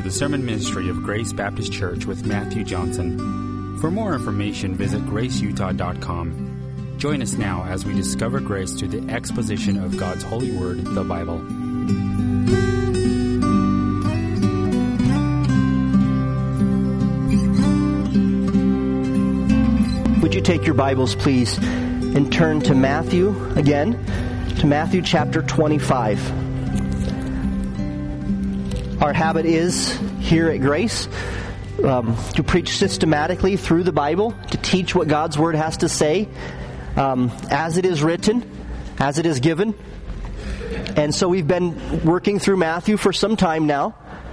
the sermon ministry of Grace Baptist Church with Matthew Johnson. For more information, visit graceutah.com. Join us now as we discover grace through the exposition of God's holy word, the Bible. Would you take your Bibles, please, and turn to Matthew again, to Matthew chapter 25. Our habit is, here at Grace, to preach systematically through the Bible, to teach what God's Word has to say, as it is written, as it is given. And so we've been working through Matthew for some time now.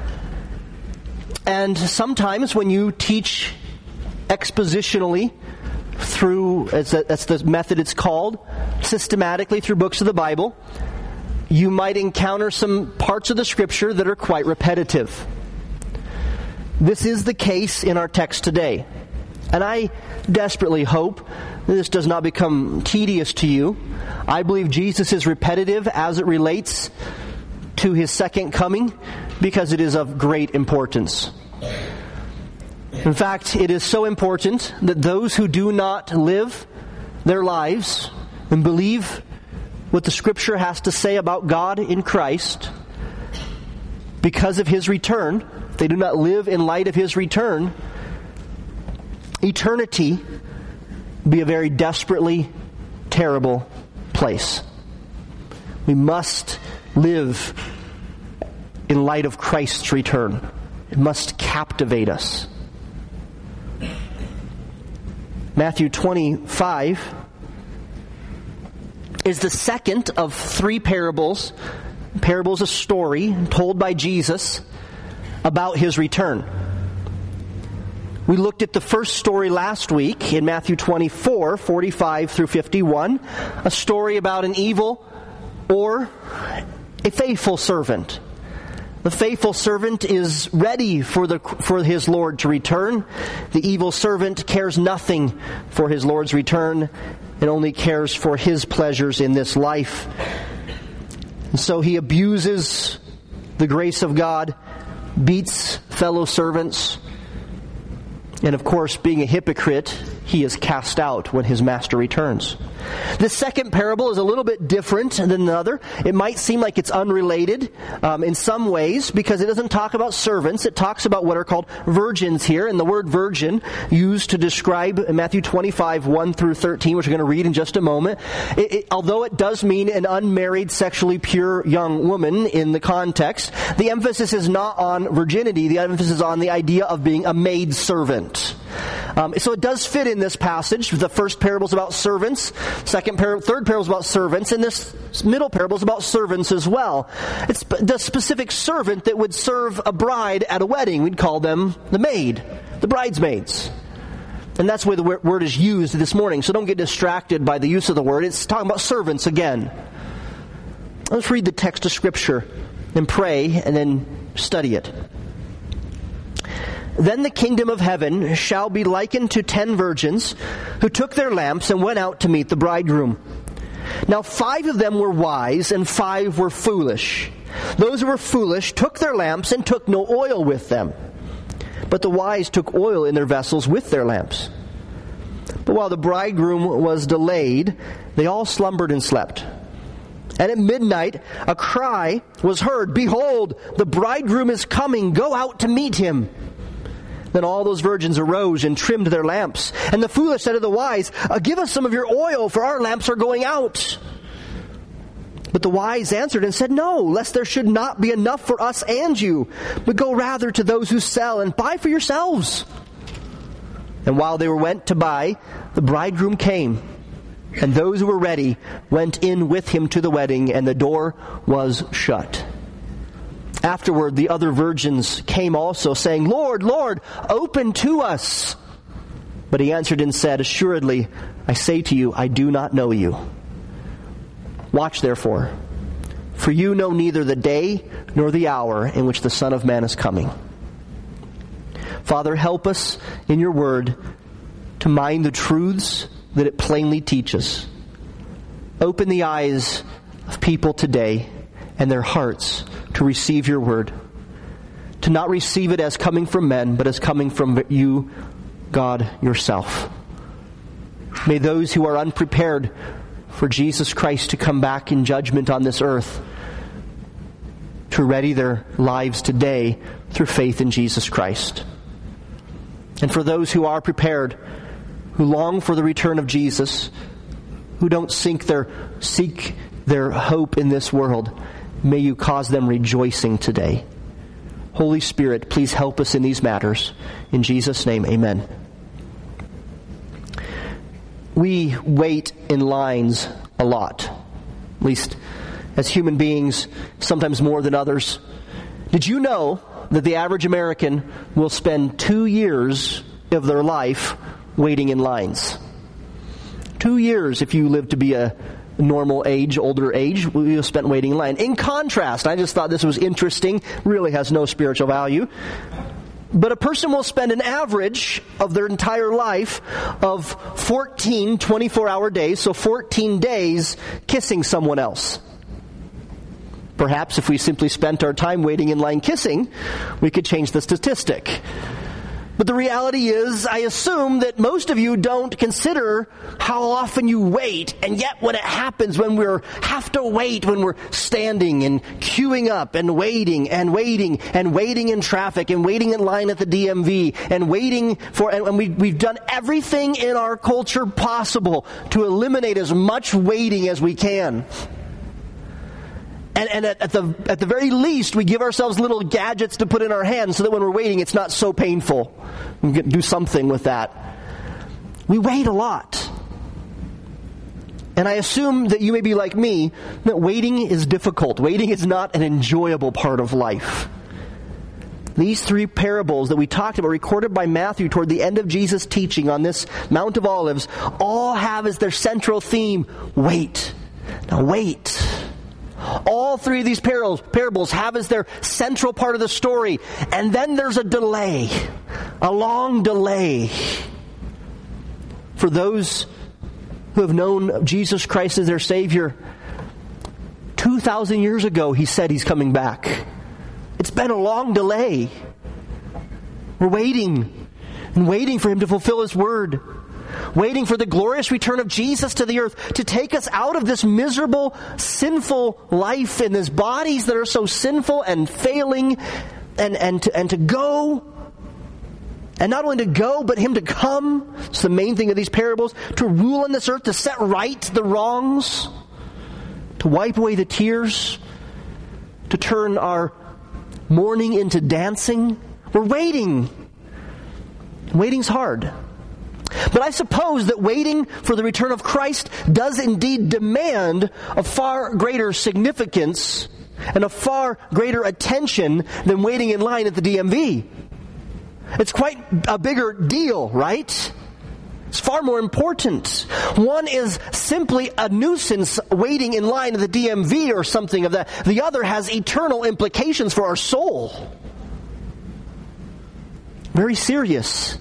And sometimes when you teach expositionally, through, that's the method it's called, systematically through books of the Bible, you might encounter some parts of the Scripture that are quite repetitive. This is the case in our text today. And I desperately hope this does not become tedious to you. I believe Jesus is repetitive as it relates to His second coming because it is of great importance. In fact, it is so important that those who do not live their lives and believe what the Scripture has to say about God in Christ, because of His return, if they do not live in light of His return, eternity be a very desperately terrible place. We must live in light of Christ's return. It must captivate us. Matthew 25 is the second of three parables. Parables, a story told by Jesus about His return. We looked at the first story last week in Matthew 24, 45 through 51, a story about an evil or a faithful servant. The faithful servant is ready for his Lord to return. The evil servant cares nothing for his Lord's return and only cares for his pleasures in this life. And so he abuses the grace of God, beats fellow servants, and of course, being a hypocrite, he is cast out when his master returns. The second parable is a little bit different than the other. It might seem like it's unrelated in some ways because it doesn't talk about servants. It talks about what are called virgins here. And the word virgin used to describe Matthew 25, 1 through 13, which we're going to read in just a moment. Although it does mean an unmarried, sexually pure young woman in the context, the emphasis is not on virginity. The emphasis is on the idea of being a maidservant. So it does fit in this passage. The first parable is about servants. Third parable is about servants. And this middle parable is about servants as well. It's the specific servant that would serve a bride at a wedding. We'd call them the maid, the bridesmaids. And that's where the word is used this morning. So don't get distracted by the use of the word. It's talking about servants again. Let's read the text of Scripture and pray and then study it. Then the kingdom of heaven shall be likened to 10 virgins who took their lamps and went out to meet the bridegroom. Now 5 of them were wise and 5 were foolish. Those who were foolish took their lamps and took no oil with them. But the wise took oil in their vessels with their lamps. But while the bridegroom was delayed, they all slumbered and slept. And at midnight a cry was heard, "Behold, the bridegroom is coming, go out to meet him." Then all those virgins arose and trimmed their lamps. And the foolish said to the wise, "Give us some of your oil, for our lamps are going out." But the wise answered and said, "No, lest there should not be enough for us and you, but go rather to those who sell and buy for yourselves." And while they went to buy, the bridegroom came. And those who were ready went in with him to the wedding, and the door was shut. Afterward, the other virgins came also, saying, "Lord, Lord, open to us." But he answered and said, "Assuredly, I say to you, I do not know you. Watch therefore, for you know neither the day nor the hour in which the Son of Man is coming." Father, help us in your word to mind the truths that it plainly teaches. Open the eyes of people today and their hearts to receive your word. to not receive it as coming from men, but as coming from you, God, yourself. May those who are unprepared for Jesus Christ to come back in judgment on this earth to ready their lives today through faith in Jesus Christ. And for those who are prepared, who long for the return of Jesus, who don't seek their hope in this world, may you cause them rejoicing today. Holy Spirit, please help us in these matters. In Jesus' name, amen. We wait in lines a lot, at least as human beings, sometimes more than others. Did you know that the average American will spend 2 years of their life waiting in lines? 2 years if you live to be a normal age, older age, you'll spend waiting in line. In contrast, I just thought this was interesting, really has no spiritual value, but a person will spend an average of their entire life of 14 24-hour days, so 14 days kissing someone else. Perhaps if we simply spent our time waiting in line kissing, we could change the statistic. But the reality is, I assume that most of you don't consider how often you wait, and yet when it happens, when we have to wait, when we're standing and queuing up and waiting and waiting and waiting in traffic and waiting in line at the DMV and waiting for, and we've done everything in our culture possible to eliminate as much waiting as we can. And at the very least, we give ourselves little gadgets to put in our hands so that when we're waiting, it's not so painful. We can do something with that. We wait a lot. And I assume that you may be like me, that waiting is difficult. Waiting is not an enjoyable part of life. These 3 parables that we talked about, recorded by Matthew toward the end of Jesus' teaching on this Mount of Olives, all have as their central theme, wait. Now wait. All 3 of these parables have as their central part of the story. And then there's a delay, a long delay. For those who have known Jesus Christ as their Savior, 2,000 years ago, He said He's coming back. It's been a long delay. We're waiting and waiting for Him to fulfill His word. Waiting for the glorious return of Jesus to the earth to take us out of this miserable, sinful life in these bodies that are so sinful and failing, and to go, and not only to go, but Him to come. It's the main thing of these parables, to rule on this earth, to set right the wrongs, to wipe away the tears, to turn our mourning into dancing. We're waiting. Waiting's hard. But I suppose that waiting for the return of Christ does indeed demand a far greater significance and a far greater attention than waiting in line at the DMV. It's quite a bigger deal, right? It's far more important. One is simply a nuisance waiting in line at the DMV or something of that. The other has eternal implications for our soul. Very serious.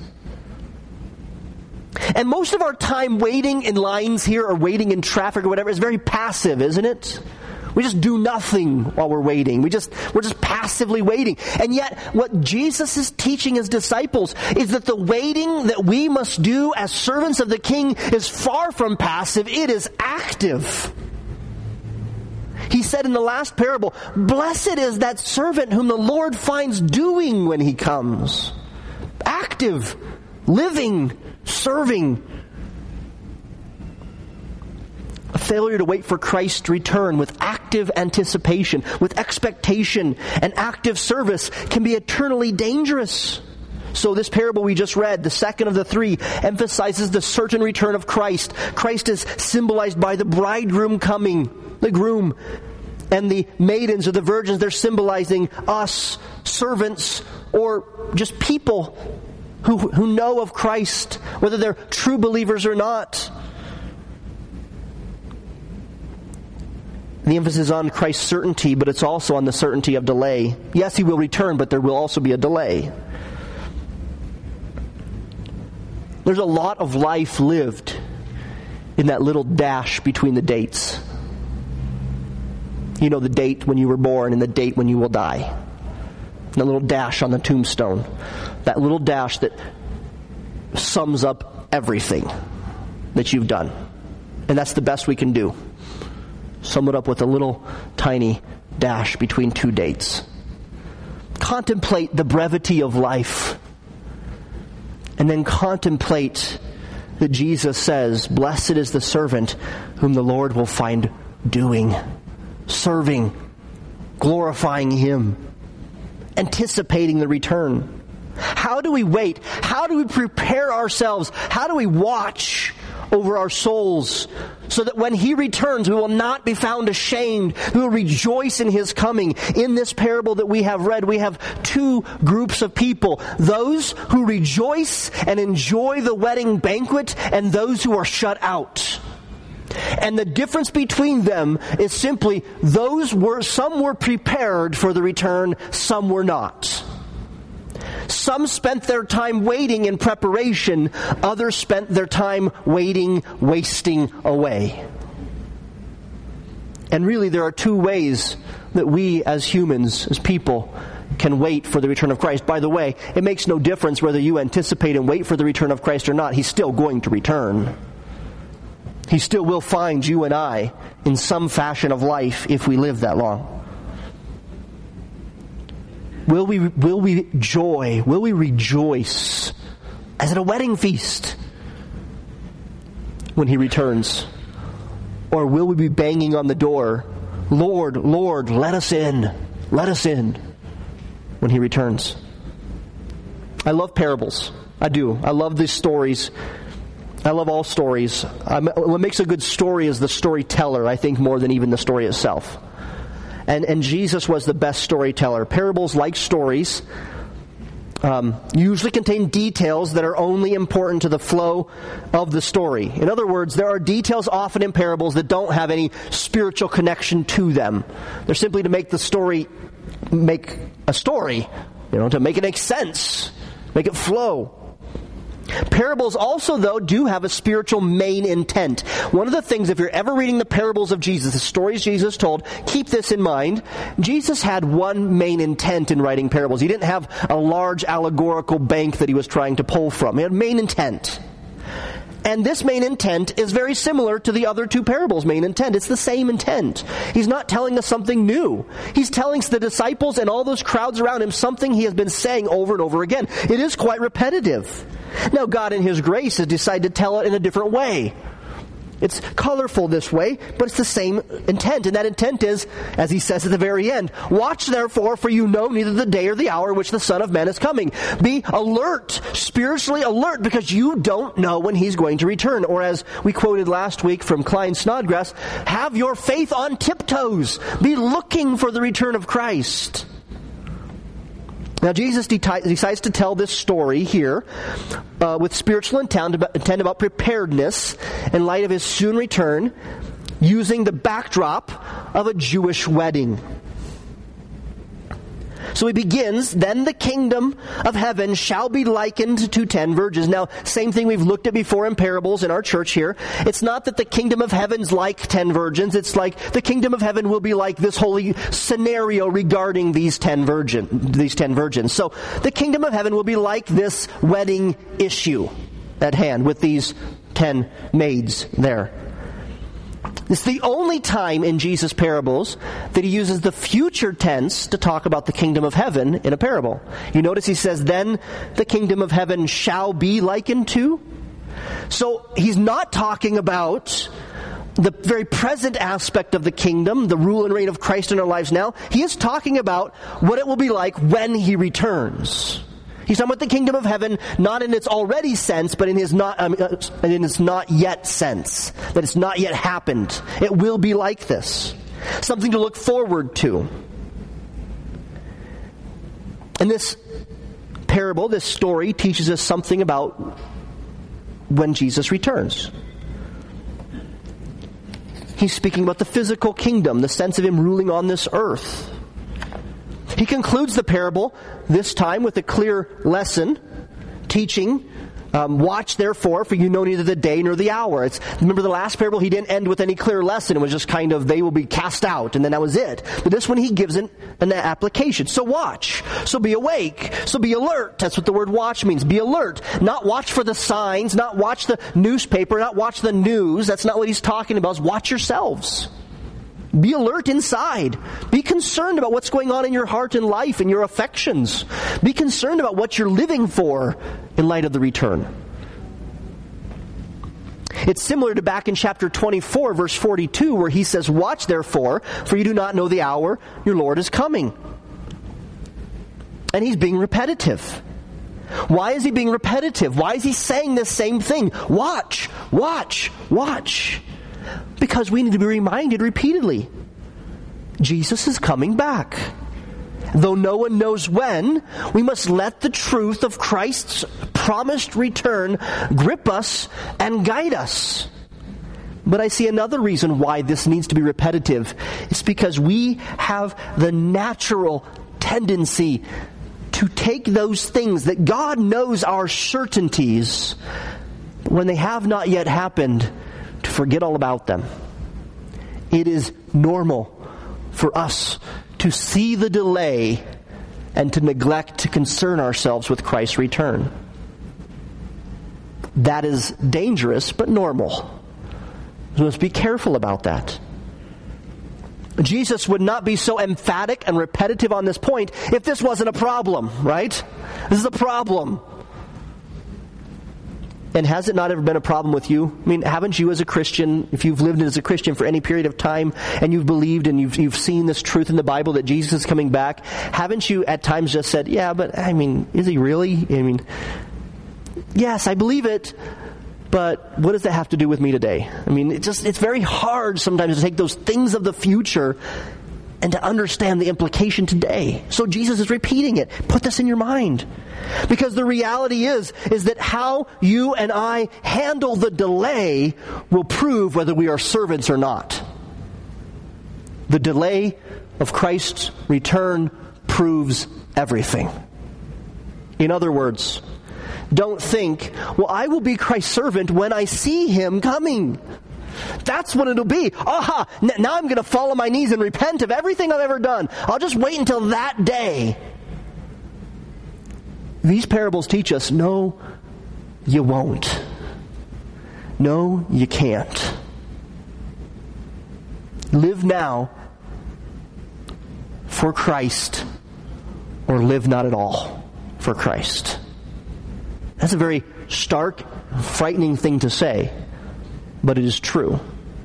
And most of our time waiting in lines here or waiting in traffic or whatever is very passive, isn't it? We just do nothing while we're waiting. We're just passively waiting. And yet, what Jesus is teaching His disciples is that the waiting that we must do as servants of the King is far from passive. It is active. He said in the last parable, "Blessed is that servant whom the Lord finds doing when He comes." Active, living, serving. A failure to wait for Christ's return with active anticipation, with expectation and active service can be eternally dangerous. So this parable we just read, the second of the 3, emphasizes the certain return of Christ. Christ is symbolized by the bridegroom coming, the groom, and the maidens or the virgins. They're symbolizing us, servants, or just people who know of Christ, whether they're true believers or not. The emphasis is on Christ's certainty, but it's also on the certainty of delay. Yes, He will return, but there will also be a delay. There's a lot of life lived in that little dash between the dates. You know, the date when you were born and the date when you will die. That little dash on the tombstone. That little dash that sums up everything that you've done. And that's the best we can do. Sum it up with a little tiny dash between two dates. Contemplate the brevity of life. And then contemplate that Jesus says, "Blessed is the servant whom the Lord will find doing, serving, glorifying Him, anticipating the return." How do we wait? How do we prepare ourselves? How do we watch over our souls so that when He returns we will not be found ashamed? We will rejoice in His coming. In this parable that we have read, we have two groups of people. Those who rejoice and enjoy the wedding banquet, and those who are shut out. And the difference between them is simply some were prepared for the return, some were not. Some spent their time waiting in preparation, others spent their time waiting, wasting away. And really there are two ways that we as humans, as people, can wait for the return of Christ. By the way, it makes no difference whether you anticipate and wait for the return of Christ or not. He's still going to return. He still will find you and I in some fashion of life if we live that long. Will we rejoice as at a wedding feast when He returns? Or will we be banging on the door, "Lord, Lord, let us in, when He returns? I love parables. I do. I love these stories. I love all stories. What makes a good story is the storyteller, I think, more than even the story itself. And Jesus was the best storyteller. Parables, like stories, usually contain details that are only important to the flow of the story. In other words, there are details often in parables that don't have any spiritual connection to them. They're simply to make the story make a story, to make it make sense, make it flow. Parables also, though, do have a spiritual main intent. One of the things, if you're ever reading the parables of Jesus, the stories Jesus told, keep this in mind. Jesus had one main intent in writing parables. He didn't have a large allegorical bank that He was trying to pull from. He had main intent. And this main intent is very similar to the other two parables' main intent. It's the same intent. He's not telling us something new. He's telling the disciples and all those crowds around Him something He has been saying over and over again. It is quite repetitive. Now, God in His grace has decided to tell it in a different way. It's colorful this way, but it's the same intent. And that intent is, as He says at the very end, "Watch therefore, for you know neither the day or the hour which the Son of Man is coming." Be alert, spiritually alert, because you don't know when He's going to return. Or as we quoted last week from Klein Snodgrass, have your faith on tiptoes. Be looking for the return of Christ. Now, Jesus decides to tell this story here with spiritual intent about preparedness in light of His soon return, using the backdrop of a Jewish wedding. So He begins, "Then the kingdom of heaven shall be likened to 10 virgins." Now, same thing we've looked at before in parables in our church here. It's not that the kingdom of heaven's like 10 virgins. It's like the kingdom of heaven will be like this whole scenario regarding these 10 virgins. So the kingdom of heaven will be like this wedding issue at hand with these 10 maids there. It's the only time in Jesus' parables that He uses the future tense to talk about the kingdom of heaven in a parable. You notice He says, "Then the kingdom of heaven shall be likened to." So He's not talking about the very present aspect of the kingdom, the rule and reign of Christ in our lives now. He is talking about what it will be like when He returns. He's talking about the kingdom of heaven, not in its already sense, but in its not yet sense. That it's not yet happened. It will be like this. Something to look forward to. And this parable, this story, teaches us something about when Jesus returns. He's speaking about the physical kingdom, the sense of Him ruling on this earth. He concludes the parable this time with a clear lesson, teaching Watch therefore, for you know neither the day nor the hour. Remember the last parable, he didn't end with any clear lesson. It was just kind of, they will be cast out, and then that was it. But this one, he gives an application. So watch. So be awake. So be alert. That's what the word watch means. Be alert. Not watch for the signs, not watch the newspaper, not watch the news. That's not what he's talking about. It's watch yourselves. Be alert inside. Be concerned about what's going on in your heart and life and your affections. Be concerned about what you're living for in light of the return. It's similar to back in chapter 24, verse 42, where he says, watch therefore, for you do not know the hour your Lord is coming. And he's being repetitive. Why is he being repetitive? Why is he saying this same thing? Watch, watch, watch. Because we need to be reminded repeatedly. Jesus is coming back. Though no one knows when, we must let the truth of Christ's promised return grip us and guide us. But I see another reason why this needs to be repetitive. It's because we have the natural tendency to take those things that God knows are certainties, but when they have not yet happened, to forget all about them. It is normal for us to see the delay and to neglect to concern ourselves with Christ's return. That is dangerous, but normal. We must be careful about that. Jesus would not be so emphatic and repetitive on this point if this wasn't a problem, right? This is a problem. And has it not ever been a problem with you? I mean, haven't you as a Christian, if you've lived as a Christian for any period of time and you've believed and you've seen this truth in the Bible that Jesus is coming back, haven't you at times just said, yeah, but I mean, is he really? I mean, yes, I believe it, but what does that have to do with me today? I mean, it's very hard sometimes to take those things of the future and to understand the implication today. So Jesus is repeating it. Put this in your mind. Because the reality is that how you and I handle the delay will prove whether we are servants or not. The delay of Christ's return proves everything. In other words, don't think, well, I will be Christ's servant when I see him coming. That's what it'll be. Aha! Now I'm going to fall on my knees and repent of everything I've ever done. I'll just wait until that day. These parables teach us, no, you won't. No, you can't. Live now for Christ, or live not at all for Christ. That's a very stark, frightening thing to say, but it is true.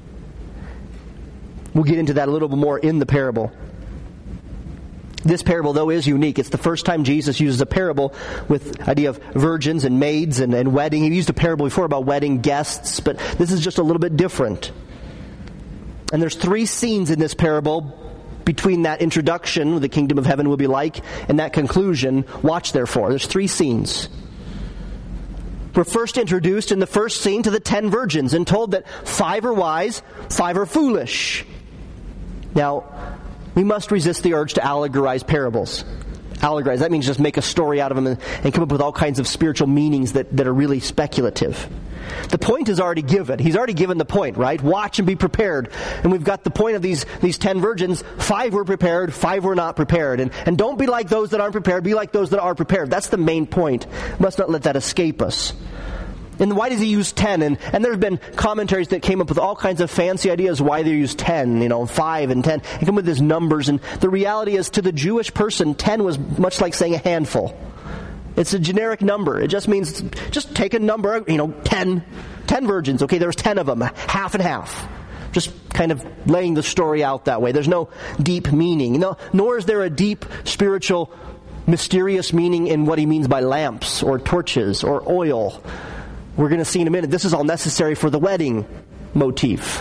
We'll get into that a little bit more in the parable. This parable, though, is unique. It's the first time Jesus uses a parable with the idea of virgins and maids and wedding. He used a parable before about wedding guests, but this is just a little bit different. And there's 3 scenes in this parable between that introduction, what the kingdom of heaven will be like, and that conclusion. Watch, therefore. There's 3 scenes. We're first introduced in the first scene to the 10 virgins and told that 5 are wise, 5 are foolish. Now, we must resist the urge to allegorize parables. Allegorize, that means just make a story out of them and come up with all kinds of spiritual meanings that are really speculative. The point is already given. He's already given the point, right? Watch and be prepared. And we've got the point of these 10 virgins. 5 were prepared, 5 were not prepared. And don't be like those that aren't prepared, be like those that are prepared. That's the main point. We must not let that escape us. And why does he use 10? And there's been commentaries that came up with all kinds of fancy ideas why they use 10, 5 and 10. They come with these numbers. And the reality is, to the Jewish person, 10 was much like saying a handful. It's a generic number. It just means, just take a number, 10 virgins. Okay, there's 10 of them, half and half. Just kind of laying the story out that way. There's no deep meaning. Nor is there a deep spiritual, mysterious meaning in what he means by lamps or torches or oil. We're going to see in a minute, this is all necessary for the wedding motif.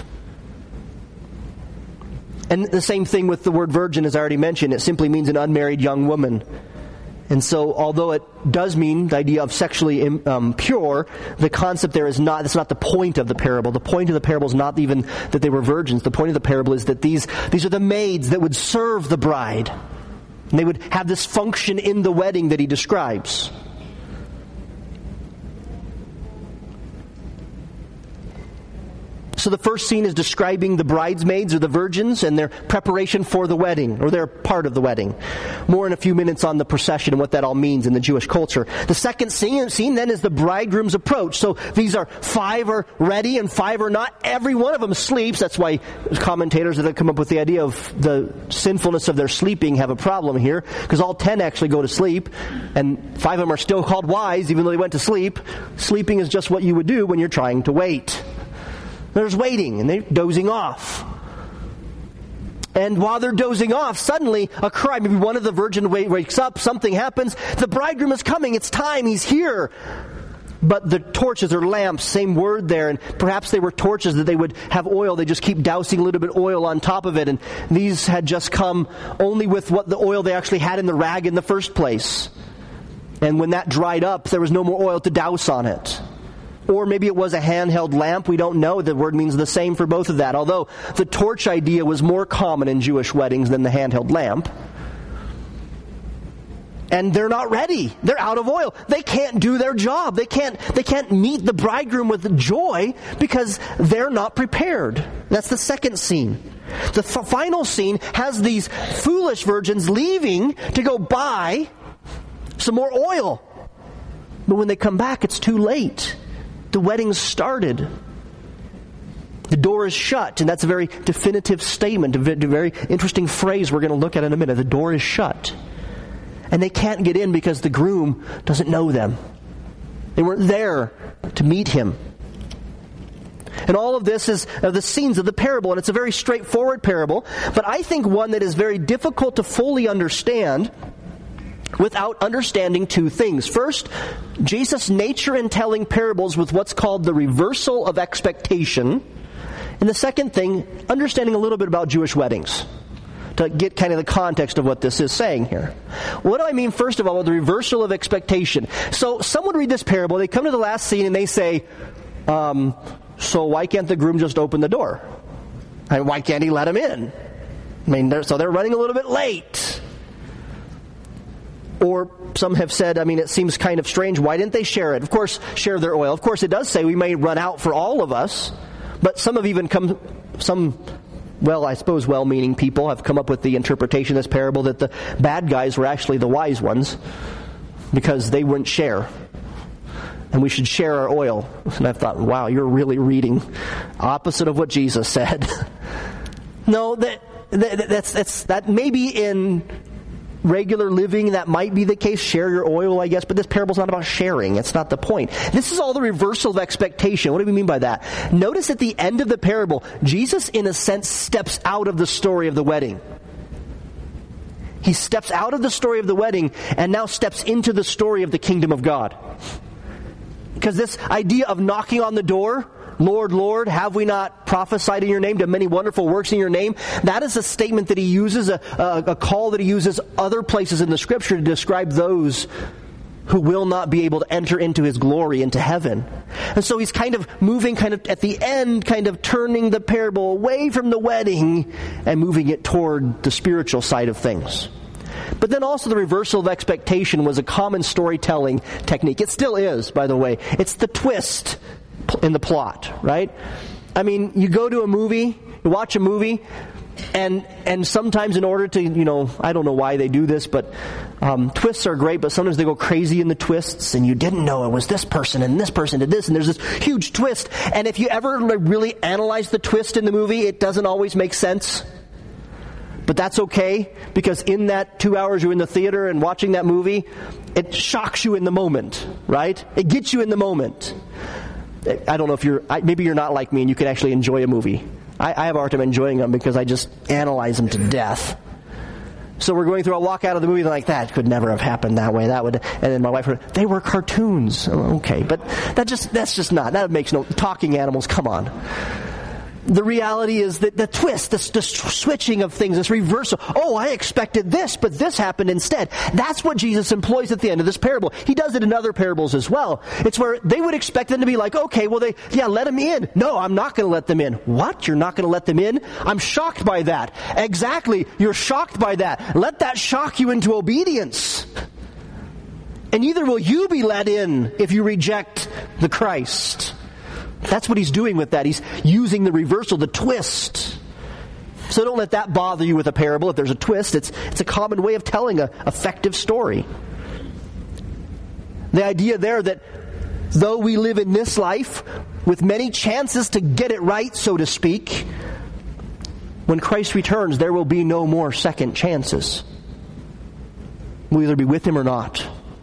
And the same thing with the word virgin, as I already mentioned. It simply means an unmarried young woman. And so, although it does mean the idea of sexually pure, the concept there is not, that's not the point of the parable. The point of the parable is not even that they were virgins. The point of the parable is that these are the maids that would serve the bride. And they would have this function in the wedding that he describes. So the first scene is describing the bridesmaids or the virgins and their preparation for the wedding, or their part of the wedding. More in a few minutes on the procession and what that all means in the Jewish culture. The second scene then is the bridegroom's approach. So these are 5 are ready and 5 are not. Every one of them sleeps. That's why commentators that have come up with the idea of the sinfulness of their sleeping have a problem here, because all 10 actually go to sleep, and 5 of them are still called wise even though they went to sleep. Sleeping is just what you would do when you're trying to wait. There's waiting, and they're dozing off. And while they're dozing off, suddenly a cry, maybe one of the virgin wakes up, something happens, the bridegroom is coming, it's time, he's here. But the torches or lamps, same word there, and perhaps they were torches that they would have oil, they just keep dousing a little bit of oil on top of it, and these had just come only with what the oil they actually had in the rag in the first place. And when that dried up, there was no more oil to douse on it. Or maybe it was a handheld lamp. We don't know. The word means the same for both of that. Although the torch idea was more common in Jewish weddings than the handheld lamp. And they're not ready. They're out of oil. They can't do their job. They can't meet the bridegroom with joy because they're not prepared. That's the second scene. The final scene has these foolish virgins leaving to go buy some more oil. But when they come back, it's too late. The wedding's started. The door is shut, and that's a very definitive statement, a very interesting phrase we're going to look at in a minute. The door is shut. And they can't get in because the groom doesn't know them. They weren't there to meet him. And all of this is the scenes of the parable, and it's a very straightforward parable, but I think one that is very difficult to fully understand without understanding 2 things. First, Jesus' nature in telling parables with what's called the reversal of expectation. And the second thing, understanding a little bit about Jewish weddings, to get kind of the context of what this is saying here. What do I mean, first of all, with the reversal of expectation? So someone read this parable, they come to the last scene and they say, so why can't the groom just open the door? And why can't he let him in? I mean, so they're running a little bit late. Or some have said, it seems kind of strange. Why didn't they share it? Of course, share their oil. Of course, it does say we may run out for all of us. But some have even well-meaning people have come up with the interpretation of this parable that the bad guys were actually the wise ones because they wouldn't share. And we should share our oil. And I've thought, wow, you're really reading opposite of what Jesus said. No, that maybe in regular living, that might be the case. Share your oil, I guess. But this parable's not about sharing. It's not the point. This is all the reversal of expectation. What do we mean by that? Notice at the end of the parable, Jesus, in a sense, steps out of the story of the wedding. He steps out of the story of the wedding and now steps into the story of the kingdom of God. Because this idea of knocking on the door, Lord, Lord, have we not prophesied in your name, done many wonderful works in your name? That is a statement that he uses, a call that he uses other places in the Scripture to describe those who will not be able to enter into his glory, into heaven. And so he's kind of moving at the end, kind of turning the parable away from the wedding and moving it toward the spiritual side of things. But then also the reversal of expectation was a common storytelling technique. It still is, by the way. It's the twist in the plot, right? You go to a movie, you watch a movie, and sometimes in order to, I don't know why they do this, but twists are great, but sometimes they go crazy in the twists, and you didn't know it was this person, and this person did this, and there's this huge twist. And if you ever really analyze the twist in the movie, it doesn't always make sense. But that's okay, because in that 2 hours you're in the theater and watching that movie, it shocks you in the moment, right? It gets you in the moment. I don't know maybe you're not like me and you can actually enjoy a movie. I have a hard time enjoying them because I just analyze them to death. So we're going through, I'll walk out of the movie like, that could never have happened that way. And then my wife heard, they were cartoons. Okay, but that makes no, talking animals, come on. The reality is that the twist, the switching of things, this reversal. Oh, I expected this, but this happened instead. That's what Jesus employs at the end of this parable. He does it in other parables as well. It's where they would expect them to be like, okay, well, let them in. No, I'm not going to let them in. What? You're not going to let them in? I'm shocked by that. Exactly. You're shocked by that. Let that shock you into obedience. And neither will you be let in if you reject the Christ. That's what he's doing with that. He's using the reversal, the twist. So don't let that bother you with a parable. If there's a twist, it's a common way of telling an effective story. The idea there that though we live in this life with many chances to get it right, so to speak, when Christ returns, there will be no more second chances. We'll either be with him or not.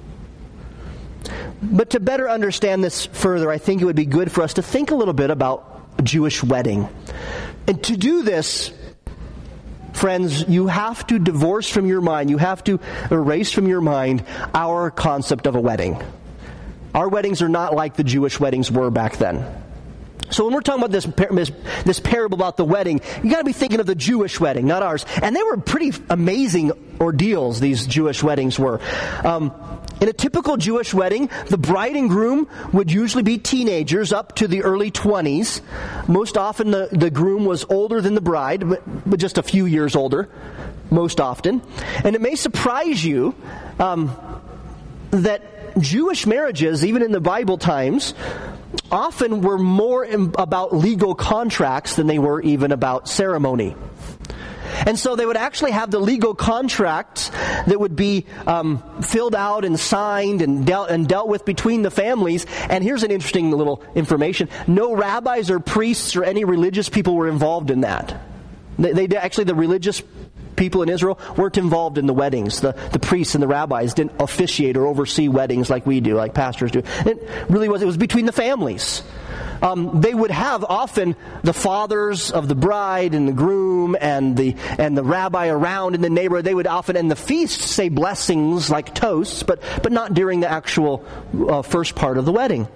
But to better understand this further, I think it would be good for us to think a little bit about a Jewish wedding. And to do this, friends, you have to divorce from your mind, you have to erase from your mind our concept of a wedding. Our weddings are not like the Jewish weddings were back then. So when we're talking about this parable about the wedding, you got to be thinking of the Jewish wedding, not ours. And they were pretty amazing ordeals, these Jewish weddings were. In a typical Jewish wedding, the bride and groom would usually be teenagers up to the early 20s. Most often the groom was older than the bride, but just a few years older, most often. And it may surprise you that Jewish marriages, even in the Bible times, often were more about legal contracts than they were even about ceremony. And so they would actually have the legal contracts that would be filled out and signed and dealt with between the families. And here's an interesting little information. No rabbis or priests or any religious people were involved in that. Actually, the religious people in Israel weren't involved in the weddings. The priests and the rabbis didn't officiate or oversee weddings like we do, like pastors do. It was between the families. They would have often the fathers of the bride and the groom and the rabbi around in the neighborhood. They would often in the feast say blessings like toasts, but not during the actual first part of the wedding.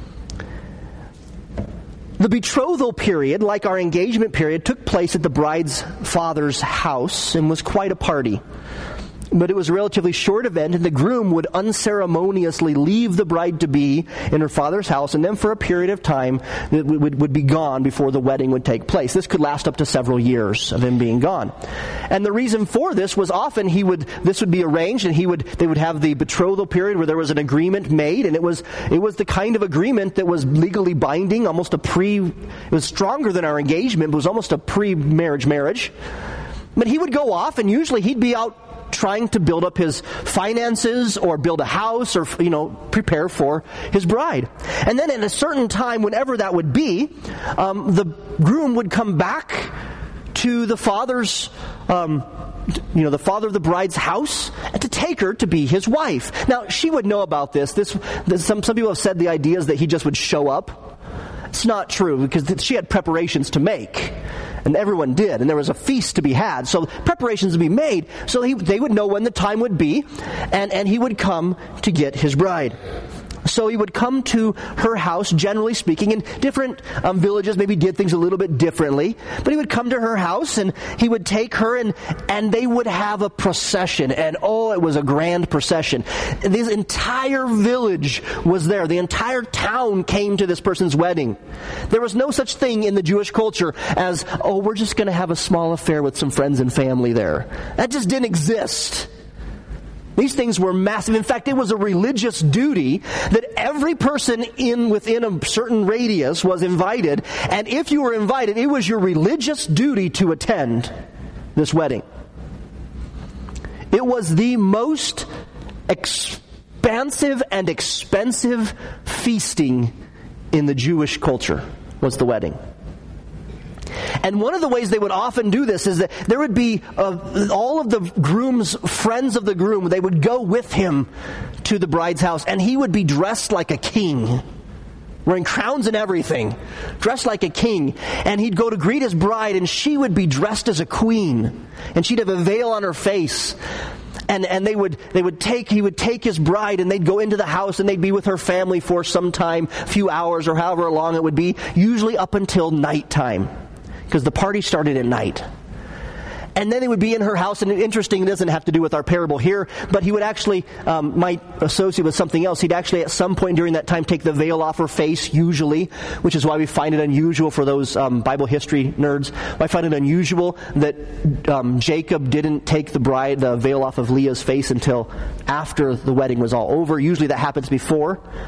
The betrothal period, like our engagement period, took place at the bride's father's house and was quite a party. But it was a relatively short event, and the groom would unceremoniously leave the bride-to-be in her father's house, and then for a period of time it would be gone before the wedding would take place. This could last up to several years of him being gone. And the reason for this was often this would be arranged, and they would have the betrothal period where there was an agreement made, and it was the kind of agreement that was legally binding, it was stronger than our engagement, but it was almost a pre-marriage marriage. But he would go off, and usually he'd be out trying to build up his finances or build a house or, prepare for his bride. And then at a certain time, whenever that would be, the groom would come back to the father's, the father of the bride's house and to take her to be his wife. Now, she would know about this. Some people have said the idea is that he just would show up. It's not true because she had preparations to make. And everyone did, and there was a feast to be had. So preparations to be made, so they would know when the time would be, and he would come to get his bride. So he would come to her house, generally speaking, and different villages maybe did things a little bit differently. But he would come to her house, and he would take her, and they would have a procession. And it was a grand procession. This entire village was there. The entire town came to this person's wedding. There was no such thing in the Jewish culture as, we're just going to have a small affair with some friends and family there. That just didn't exist. These things were massive. In fact, it was a religious duty that every person within a certain radius was invited. And if you were invited, it was your religious duty to attend this wedding. It was the most expansive and expensive feasting in the Jewish culture, was the wedding. And one of the ways they would often do this is that there would be all of the groom's friends of the groom. They would go with him to the bride's house, and he would be dressed like a king, wearing crowns and everything, dressed like a king. And he'd go to greet his bride, and she would be dressed as a queen, and she'd have a veil on her face. And he would take his bride, and they'd go into the house, and they'd be with her family for some time, a few hours or however long it would be, usually up until nighttime, because the party started at night. And then he would be in her house, and interesting, it doesn't have to do with our parable here, but he would actually, might associate with something else. He'd actually at some point during that time take the veil off her face, usually, which is why we find it unusual for those Bible history nerds. I find it unusual that Jacob didn't take the veil off of Leah's face until after the wedding was all over. Usually that happens before.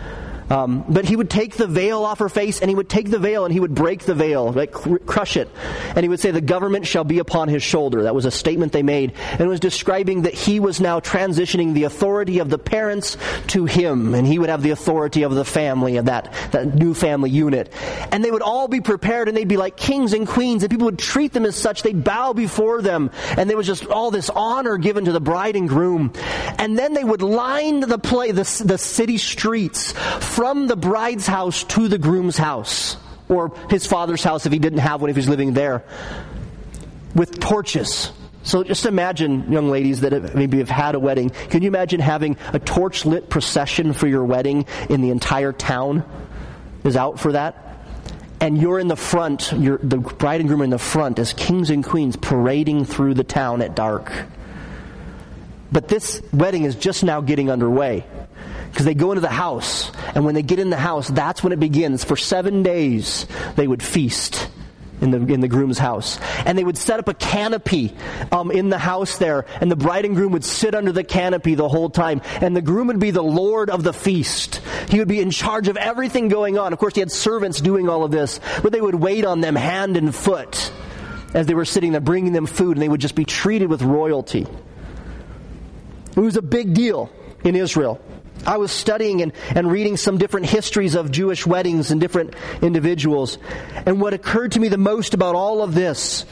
But he would take the veil off her face, and he would take the veil and he would break the veil, like crush it. And he would say, the government shall be upon his shoulder. That was a statement they made. And it was describing that he was now transitioning the authority of the parents to him. And he would have the authority of the family, of that new family unit. And they would all be prepared, and they'd be like kings and queens, and people would treat them as such. They'd bow before them. And there was just all this honor given to the bride and groom. And then they would line the city streets from the bride's house to the groom's house, or his father's house if he didn't have one, if he was living there, with torches. So just imagine, young ladies that maybe have had a wedding. Can you imagine having a torch-lit procession for your wedding in the entire town is out for that? And you're in the front, the bride and groom are in the front as kings and queens parading through the town at dark. But this wedding is just now getting underway. Because they go into the house, and when they get in the house, that's when it begins. For 7 days, they would feast in the groom's house. And they would set up a canopy in the house there, and the bride and groom would sit under the canopy the whole time. And the groom would be the lord of the feast. He would be in charge of everything going on. Of course, he had servants doing all of this, but they would wait on them hand and foot as they were sitting there, bringing them food, and they would just be treated with royalty. It was a big deal in Israel. I was studying and reading some different histories of Jewish weddings and different individuals. And what occurred to me the most about all of this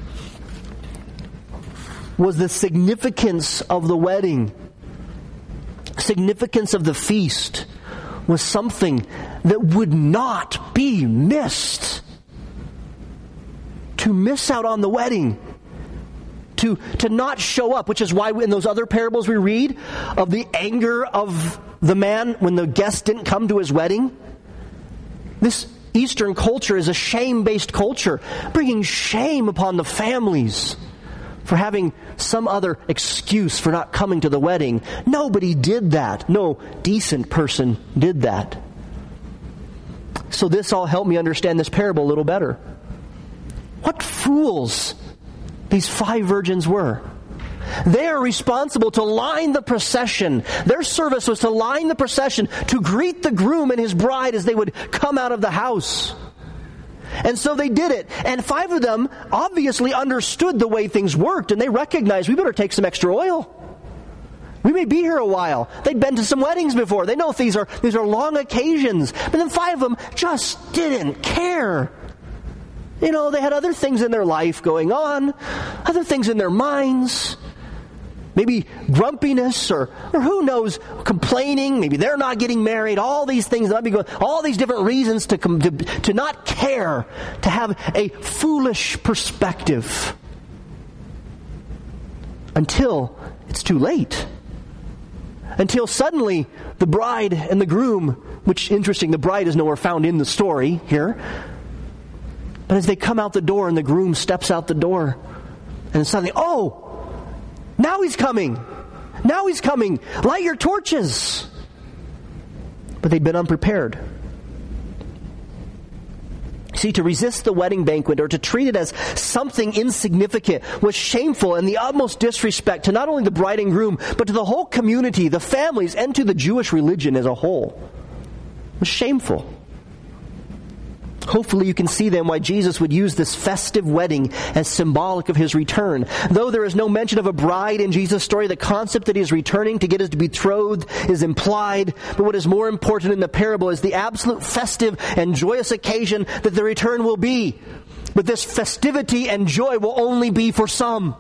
was the significance of the wedding. Significance of the feast was something that would not be missed. To miss out on the wedding, to not show up, which is why in those other parables we read of the anger of the man when the guest didn't come to his wedding. This Eastern culture is a shame-based culture, bringing shame upon the families for having some other excuse for not coming to the wedding. Nobody did that. No decent person did that. So this all helped me understand this parable a little better. What fools these 5 virgins were. They are responsible to line the procession. Their service was to line the procession to greet the groom and his bride as they would come out of the house. And so they did it. And 5 of them obviously understood the way things worked, and they recognized, we better take some extra oil. We may be here a while. They'd been to some weddings before. They know these are long occasions. But then 5 of them just didn't care. You know, they had other things in their life going on, other things in their minds. Maybe grumpiness or who knows, complaining. Maybe they're not getting married. All these things might be going. All these different reasons to not care, to have a foolish perspective, until it's too late. Until suddenly the bride and the groom, which interesting, the bride is nowhere found in the story here. But as they come out the door and the groom steps out the door, and suddenly, oh, now he's coming. Now he's coming. Light your torches. But they'd been unprepared. See, to resist the wedding banquet or to treat it as something insignificant was shameful and the utmost disrespect to not only the bride and groom, but to the whole community, the families, and to the Jewish religion as a whole. It was shameful. Hopefully you can see then why Jesus would use this festive wedding as symbolic of his return. Though there is no mention of a bride in Jesus' story, the concept that he is returning to get his betrothed is implied. But what is more important in the parable is the absolute festive and joyous occasion that the return will be. But this festivity and joy will only be for some.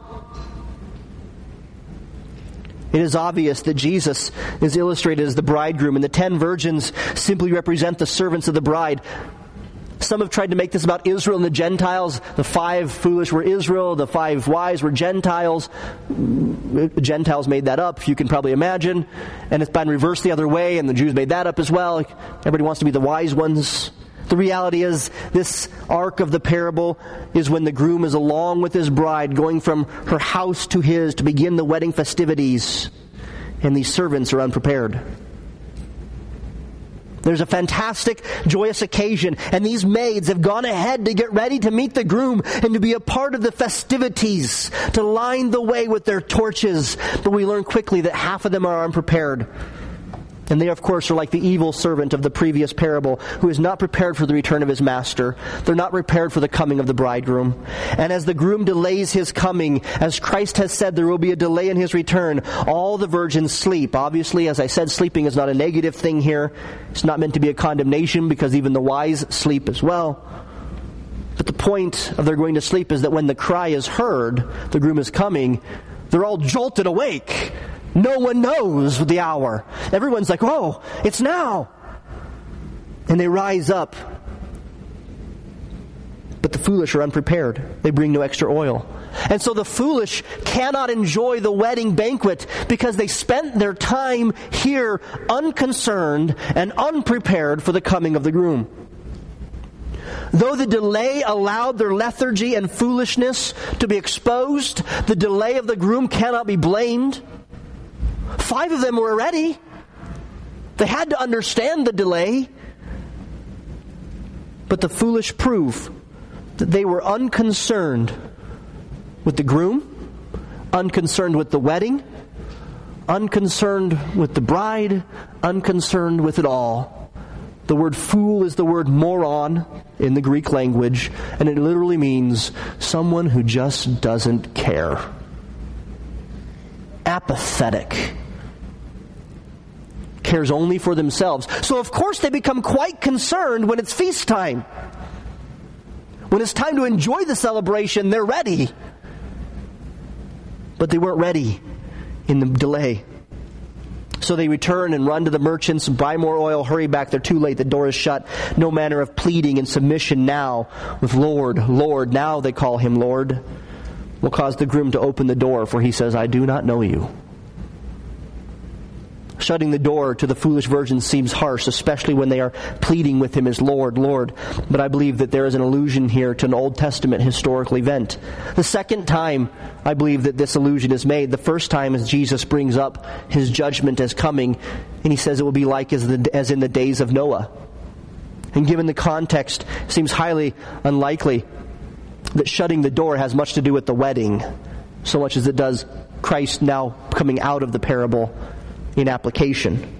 It is obvious that Jesus is illustrated as the bridegroom, and the 10 virgins simply represent the servants of the bride. Some have tried to make this about Israel and the Gentiles. The 5 foolish were Israel. The 5 wise were Gentiles. The Gentiles made that up, you can probably imagine. And it's been reversed the other way, and the Jews made that up as well. Everybody wants to be the wise ones. The reality is, this arc of the parable is when the groom is along with his bride, going from her house to his to begin the wedding festivities. And these servants are unprepared. There's a fantastic, joyous occasion, and these maids have gone ahead to get ready to meet the groom and to be a part of the festivities, to line the way with their torches. But we learn quickly that half of them are unprepared. And they, of course, are like the evil servant of the previous parable, who is not prepared for the return of his master. They're not prepared for the coming of the bridegroom. And as the groom delays his coming, as Christ has said there will be a delay in his return, all the virgins sleep. Obviously, as I said, sleeping is not a negative thing here. It's not meant to be a condemnation, because even the wise sleep as well. But the point of their going to sleep is that when the cry is heard, the groom is coming, they're all jolted awake. No one knows the hour. Everyone's like, oh, it's now. And they rise up. But the foolish are unprepared. They bring no extra oil. And so the foolish cannot enjoy the wedding banquet because they spent their time here unconcerned and unprepared for the coming of the groom. Though the delay allowed their lethargy and foolishness to be exposed, the delay of the groom cannot be blamed. 5 of them were ready. They had to understand the delay. But the foolish prove that they were unconcerned with the groom, unconcerned with the wedding, unconcerned with the bride, unconcerned with it all. The word fool is the word moron in the Greek language, and it literally means someone who just doesn't care. Apathetic. Cares only for themselves. So of course they become quite concerned when it's feast time. When it's time to enjoy the celebration, they're ready. But they weren't ready in the delay. So they return and run to the merchants and buy more oil. Hurry back, they're too late, the door is shut. No manner of pleading and submission now with Lord, Lord. Now they call him Lord. Will cause the groom to open the door, for he says, I do not know you. Shutting the door to the foolish virgins seems harsh, especially when they are pleading with him as Lord, Lord. But I believe that there is an allusion here to an Old Testament historical event. The second time I believe that this allusion is made. The first time is Jesus brings up his judgment as coming, and he says it will be like as in the days of Noah. And given the context, it seems highly unlikely that shutting the door has much to do with the wedding, so much as it does Christ now coming out of the parable in application.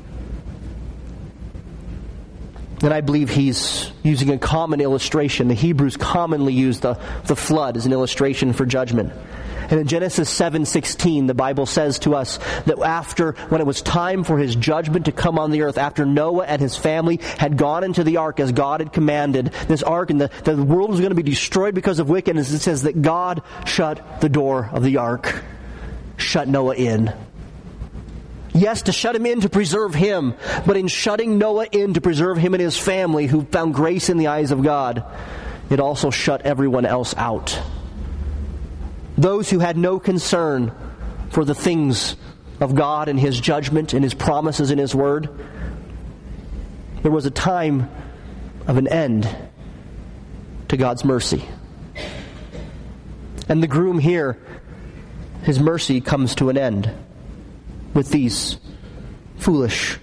And I believe he's using a common illustration. The Hebrews commonly use the flood as an illustration for judgment. And in Genesis 7:16, the Bible says to us that when it was time for his judgment to come on the earth, after Noah and his family had gone into the ark as God had commanded, this ark, and the world was going to be destroyed because of wickedness, it says that God shut the door of the ark, shut Noah in. Yes, to shut him in to preserve him, but in shutting Noah in to preserve him and his family who found grace in the eyes of God, it also shut everyone else out. Those who had no concern for the things of God and his judgment and his promises in his word, there was a time of an end to God's mercy. And the groom here, his mercy comes to an end with these foolish.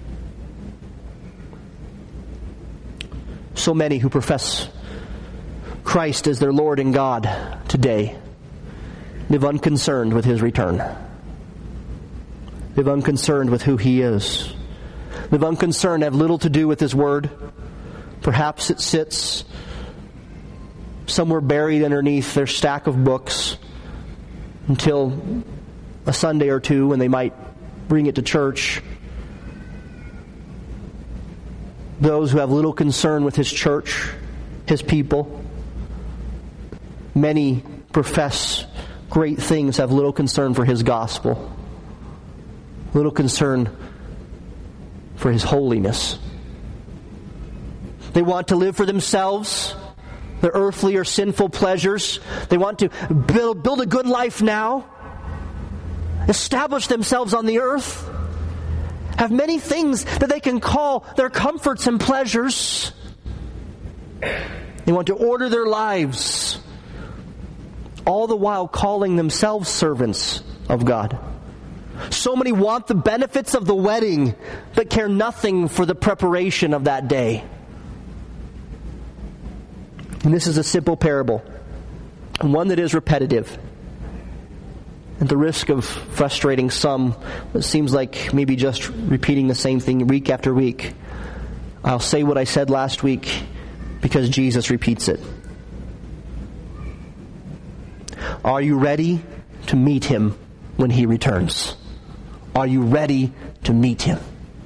So many who profess Christ as their Lord and God today live unconcerned with his return. Live unconcerned with who he is. Live unconcerned, have little to do with his word. Perhaps it sits somewhere buried underneath their stack of books until a Sunday or two when they might bring it to church. Those who have little concern with his church, his people. Many profess great things, have little concern for his gospel. Little concern for his holiness. They want to live for themselves, their earthly or sinful pleasures. They want to build a good life now. Establish themselves on the earth, have many things that they can call their comforts and pleasures. They want to order their lives, all the while calling themselves servants of God. So many want the benefits of the wedding, but care nothing for the preparation of that day. And this is a simple parable, and one that is repetitive. At the risk of frustrating some, it seems like maybe just repeating the same thing week after week, I'll say what I said last week because Jesus repeats it. Are you ready to meet Him when He returns? Are you ready to meet Him?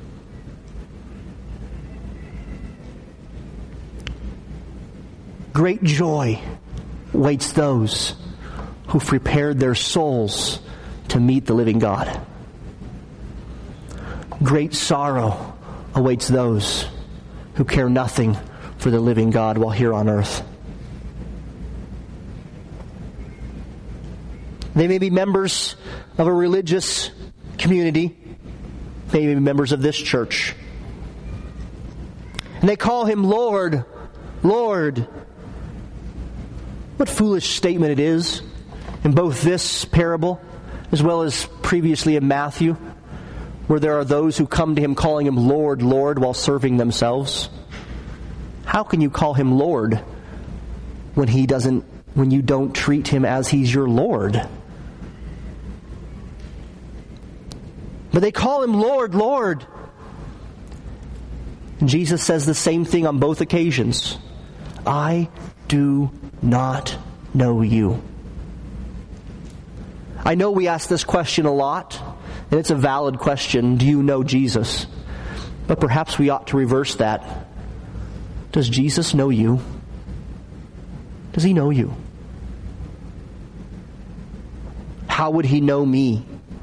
Great joy waits those who've prepared their souls to meet the living God. Great sorrow awaits those who care nothing for the living God while here on earth. They may be members of a religious community, maybe members of this church. And they call Him Lord, Lord. What foolish statement it is in both this parable as well as previously in Matthew, where there are those who come to Him calling Him Lord, Lord, while serving themselves. How can you call Him Lord when you don't treat Him as He's your Lord? But they call Him Lord, Lord. And Jesus says the same thing on both occasions. I do not know you. I know we ask this question a lot, and it's a valid question. Do you know Jesus? But perhaps we ought to reverse that. Does Jesus know you? Does He know you? How would He know me?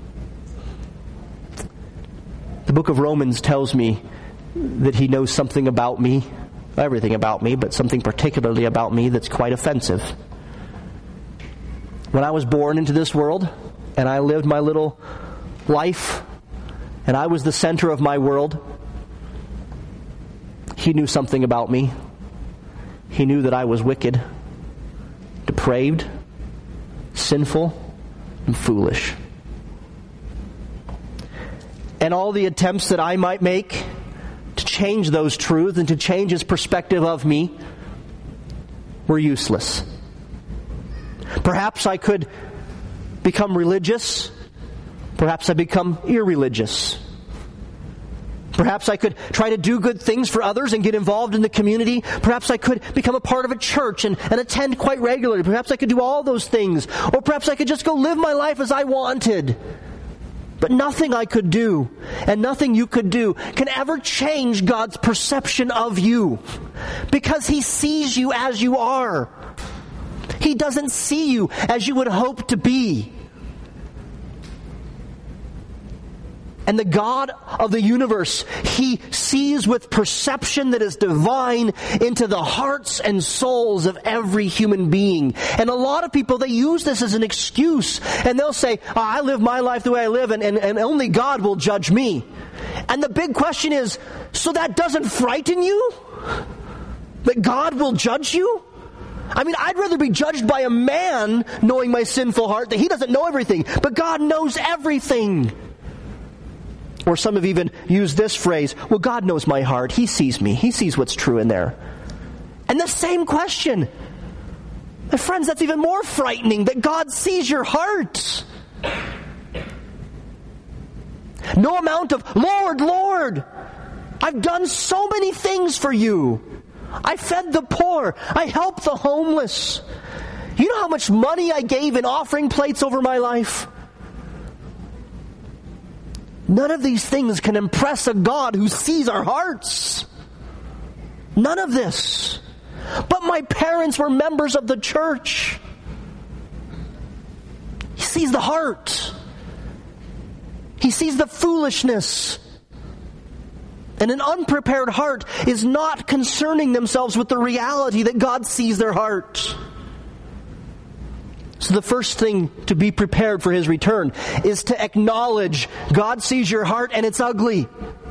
The book of Romans tells me that He knows something about me, everything about me, but something particularly about me that's quite offensive. When I was born into this world, and I lived my little life, and I was the center of my world, He knew something about me. He knew that I was wicked, depraved, sinful, and foolish. And all the attempts that I might make to change those truths and to change His perspective of me were useless. Perhaps I could become religious. Perhaps I become irreligious. Perhaps I could try to do good things for others and get involved in the community. Perhaps I could become a part of a church and attend quite regularly. Perhaps I could do all those things. Or perhaps I could just go live my life as I wanted. But nothing I could do, and nothing you could do, can ever change God's perception of you. Because He sees you as you are. He doesn't see you as you would hope to be. And the God of the universe, He sees with perception that is divine into the hearts and souls of every human being. And a lot of people, they use this as an excuse. And they'll say, I live my life the way I live, and only God will judge me. And the big question is, so that doesn't frighten you? That God will judge you? I mean, I'd rather be judged by a man knowing my sinful heart, that he doesn't know everything, but God knows everything. Or some have even used this phrase, well, God knows my heart. He sees me. He sees what's true in there. And the same question. My friends, that's even more frightening, that God sees your heart. No amount of, Lord, Lord, I've done so many things for you. I fed the poor. I helped the homeless. You know how much money I gave in offering plates over my life? None of these things can impress a God who sees our hearts. None of this. But my parents were members of the church. He sees the heart. He sees the foolishness. And an unprepared heart is not concerning themselves with the reality that God sees their heart. So the first thing to be prepared for His return is to acknowledge God sees your heart and it's ugly.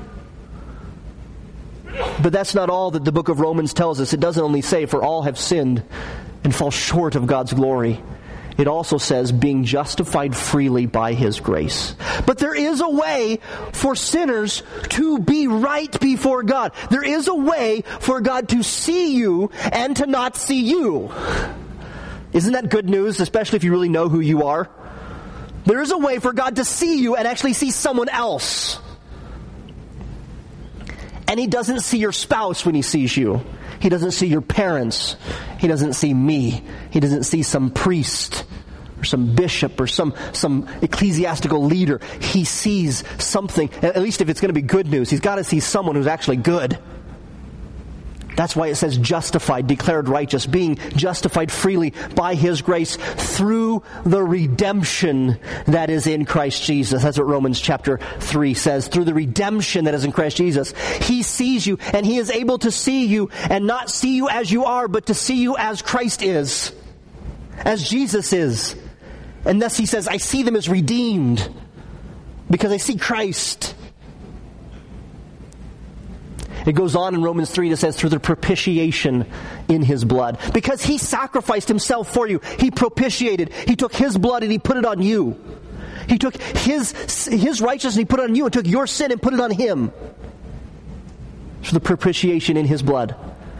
But that's not all that the book of Romans tells us. It doesn't only say, for all have sinned and fall short of God's glory. It also says, being justified freely by His grace. But there is a way for sinners to be right before God. There is a way for God to see you and to not see you. Isn't that good news, especially if you really know who you are? There is a way for God to see you and actually see someone else. And He doesn't see your spouse when He sees you. He doesn't see your parents. He doesn't see me. He doesn't see some priest or some bishop or some ecclesiastical leader. He sees something, at least if it's going to be good news, He's got to see someone who's actually good. That's why it says justified, declared righteous, being justified freely by His grace through the redemption that is in Christ Jesus. That's what Romans chapter 3 says. Through the redemption that is in Christ Jesus. He sees you, and He is able to see you and not see you as you are, but to see you as Christ is, as Jesus is. And thus He says, I see them as redeemed because I see Christ. It goes on in Romans 3 that says, through the propitiation in His blood. Because He sacrificed Himself for you. He propitiated. He took His blood and He put it on you. He took His righteousness and He put it on you and took your sin and put it on Him. Through the propitiation in His blood.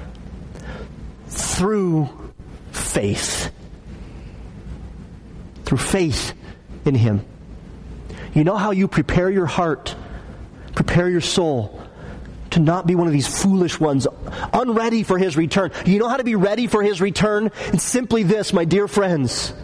Through faith. Through faith in Him. You know how you prepare your heart, prepare your soul, to not be one of these foolish ones, unready for His return. You know how to be ready for His return? It's simply this, my dear friends.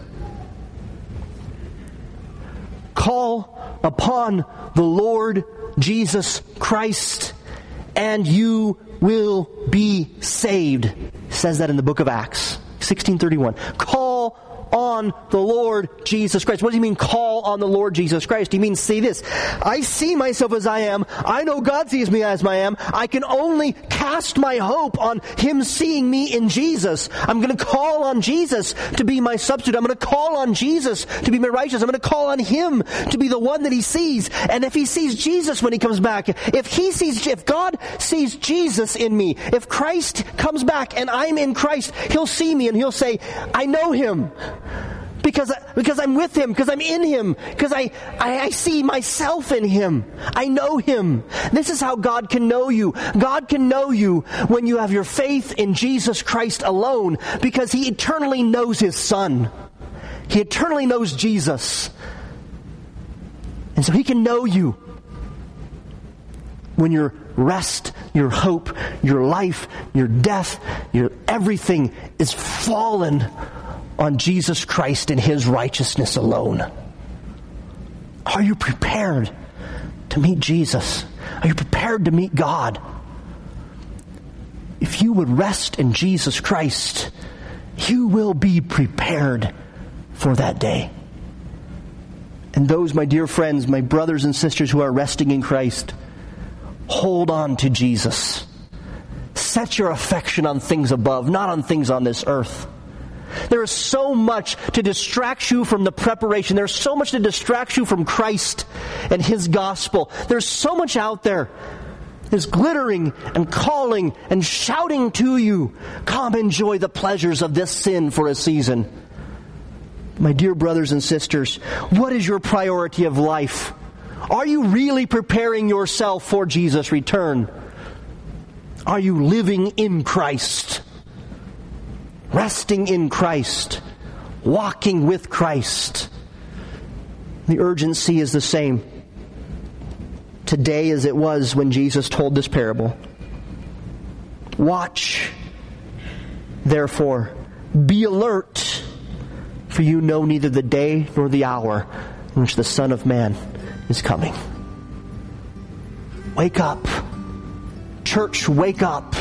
Call upon the Lord Jesus Christ, and you will be saved. It says that in the book of Acts, 16:31. Call on the Lord Jesus Christ. What does He mean, call on the Lord Jesus Christ? He means, say this, I see myself as I am. I know God sees me as I am. I can only cast my hope on Him seeing me in Jesus. I'm going to call on Jesus to be my substitute. I'm going to call on Jesus to be my righteous. I'm going to call on Him to be the one that He sees. And if He sees Jesus when He comes back, if God sees Jesus in me, if Christ comes back and I'm in Christ, He'll see me and He'll say, I know Him. Because I'm with Him, because I'm in Him, because I see myself in Him. I know Him. This is how God can know you. God can know you when you have your faith in Jesus Christ alone, because He eternally knows His Son. He eternally knows Jesus. And so He can know you when your rest, your hope, your life, your death, your everything is fallen on Jesus Christ and His righteousness alone. Are you prepared to meet Jesus? Are you prepared to meet God? If you would rest in Jesus Christ, you will be prepared for that day. And those, my dear friends, my brothers and sisters who are resting in Christ, hold on to Jesus. Set your affection on things above, not on things on this earth. There is so much to distract you from the preparation. There's so much to distract you from Christ and His gospel. There's so much out there. There's glittering and calling and shouting to you, come enjoy the pleasures of this sin for a season. My dear brothers and sisters, what is your priority of life? Are you really preparing yourself for Jesus' return? Are you living in Christ? Resting in Christ, walking with Christ. The urgency is the same today as it was when Jesus told this parable. Watch, therefore, be alert, for you know neither the day nor the hour in which the Son of Man is coming. Wake up. Church, wake up.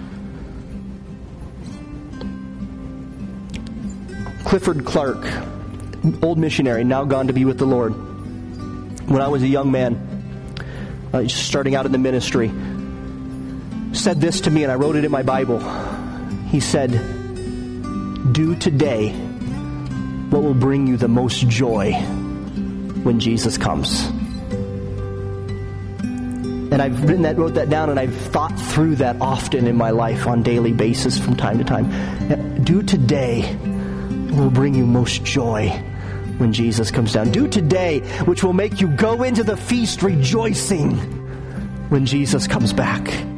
Clifford Clark, old missionary, now gone to be with the Lord. When I was a young man, just starting out in the ministry, said this to me, and I wrote it in my Bible. He said, do today what will bring you the most joy when Jesus comes. And I've wrote that down, and I've thought through that often in my life on a daily basis from time to time. Do today will bring you most joy when Jesus comes down. Do today, which will make you go into the feast rejoicing when Jesus comes back.